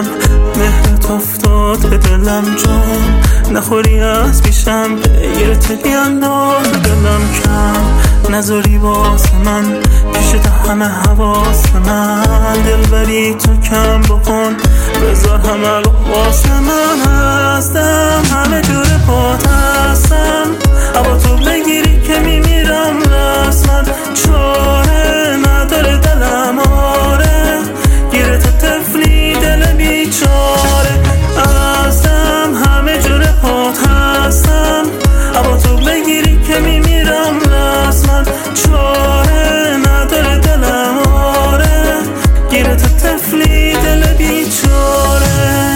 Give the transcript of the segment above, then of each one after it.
دلم مهرت افتاد به دلم جان، نخوری از پیشم بگیرت بیانداز دلم کم، نذاری واسه من پیشت همه حواس من، دلبری تو کم بکن بذار همه رو واسه من، هستم همه جور پات هستم، اما تو بگیری که میمیرم رسما، چاره نداره دلم آره، گیرت طفلی دل بیچاره، هستم همه جور پات هستم، اما تو بگیری که میمیرم رسما، چاره نداره دلم آره، گیرت طفلی دل بیچاره.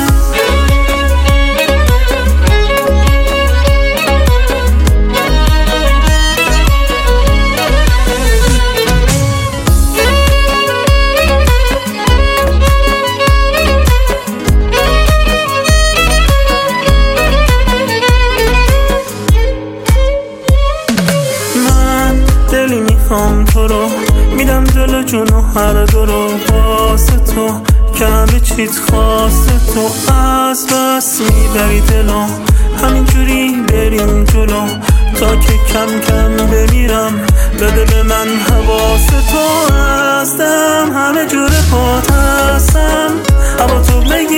دلی میخوام تو رو میدم دل جون و هر دو رو واسه تو که همه چیت خواسته تو، از بس میبری دلو همینجوری بریم جلو تا که کم کم بمیرم، بده به من حواس تو، هستم همه جور پات هستم، اما تو بگی